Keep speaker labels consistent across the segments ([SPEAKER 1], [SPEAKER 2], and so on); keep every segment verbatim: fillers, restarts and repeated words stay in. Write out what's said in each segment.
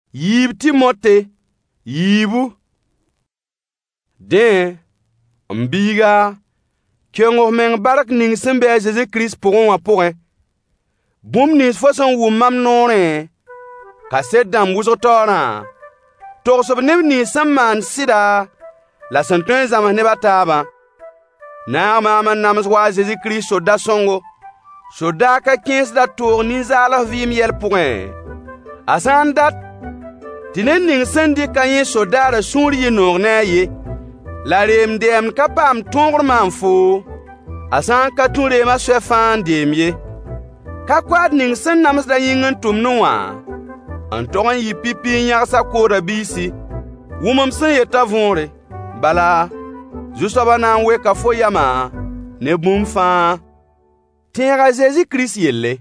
[SPEAKER 1] Yib Timote, yibu. Den, mbiga, kyongo meng barak ning sembe Jésus Christ pour on apore. Boum nis façon ou mam nore. Kaset dam wuzo tora. Tor sob neb ni samman sida. La sentun zaman ne bataba. Na mama namas wa Jésus Christ soda songo. Soda ka quinze da tour ni zala vi miel point. Asan dat. Tinen ning sendi kanyen soda da souri nor na ye. La rem dem kapam tongr man fo. Asan ka toure ma swefan demye. Ka kwad ning sen namas da yingen tum noa. Antoran yi pipi nyar sa kora bisi. Wumam sen yeta vonre. Bala. Justoba nan we ka fo yama. Ne boum fan. Tienra Jésus Christ yelle.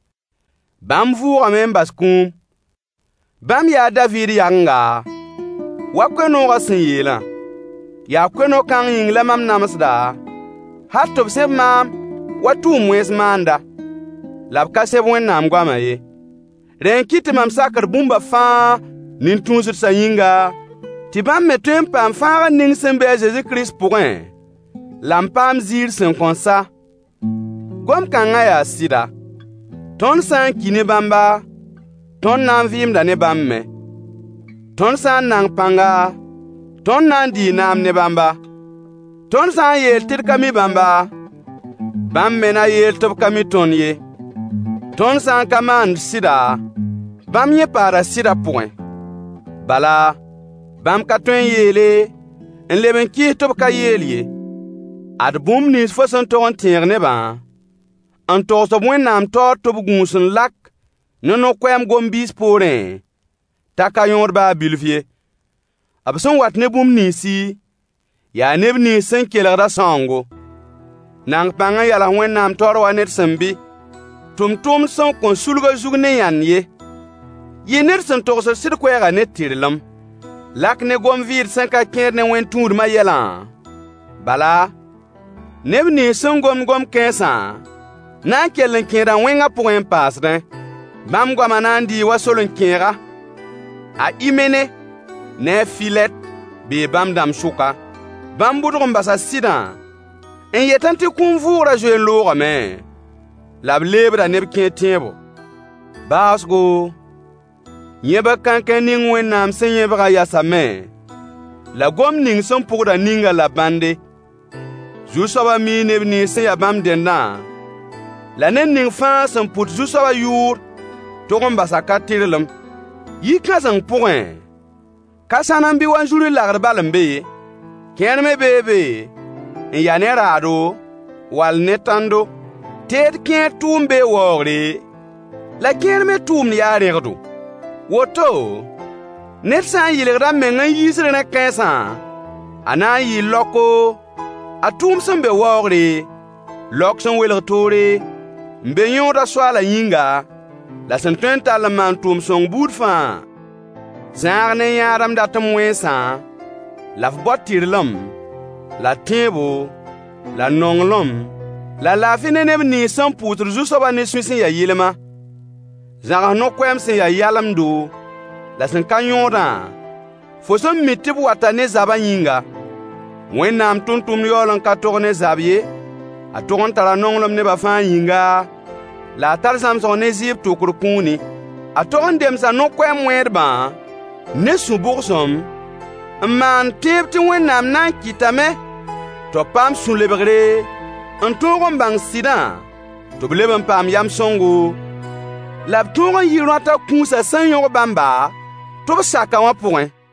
[SPEAKER 1] Bam vour amen baskoum. Bam ya David yanga. Wakweno ga sen yela. Ya kweno kan ying la mam namasda. Hatop seb mam. Watu mwes manda. Lab ka seb wen nam gwama ye. Ren kiti mam sakar bumba fa. Nin tunzut sa yinga. Ti bam metuen pam fa ning sembe Jésus Christ pour un. Lampam zir sen konsa. Gom kanga ya sida. Ton san kine bamba. Ton nan vim da ne bamme. Ton san nang panga. Ton nan di nam ne bamba. Ton san yel tir kami bamba. Bamme na yel top kami ton ye. Ton san kaman sida. Bam ye para sida point. Bala. Bam katwen yele. En leben ki top ka yelye. Ad boum nis fason ton tier ne ban. An tor so mwen nam tor top gunsen lak. Nono kwem gombis poren. Taka yon ba bilvie. Abson wat ne boum nisi. Ya neb nisen kelara sango. Nang panga yala wen nam tor wanet sembi. Tum tum son kon sulga zugne yan ye. Ye net sen tor so sid kwera net tirlam. Lak ne gom vir sen ka ker ne wen tour ma yelan. Bala. Neb nisen gom gom kensan. Nan kelen kera wenga pour un pasren. Bam gwa manandi wa solon kera. A imene. Ne filet. Be bam dam souka. Bam boudron basa sidan. En yetanti kounvoura jwen loura men. Lab lebra neb kien tienbo. Basgo. Nyeba kanken ning wen nam sen yebra yasa men. La gom ning son pour da ninga la bande. Jousoba mi neb ni sen ya bam dendan. La nen ning fan sen put jousoba your. Togon basa katirlem. Yi kazang point. Kasanan bi wan juri lagr balambe. Ken me bebe. En yanerado. Wal netando. Ted ken tumbe wogre. La ken me tum ni yaregdo. Woto. Net san yilegra mengan yisre na kensan. Anan yi loko. Atum sembe wogre. Lok son welg tore. Mbe yon da swala yinga. La sentuen talaman tum song boud fan. Zang ne yaram datam wensan. La fbot tirlum. La tembo. La nonglum. La lafine neb ni san poutre jousoba ne suisin ya yilema. Zang no kwem se ya yalam do. La sen kanyon dan. Foson mitib wata ne zaba yinga. Wen nam tuntum yolon ka togne zabye. A togon tala nonglum ne ba fan yinga. La tar samson ne zib tokur kuni. A togon dem sa no kwem werba. Ne subursom. Man tip ti wen nam nan kitame. To pam sun lebegre. An togon bang sidan. To bileben pam yam songo. Lab togon yirata kunsa san yon bamba. To saka wan point.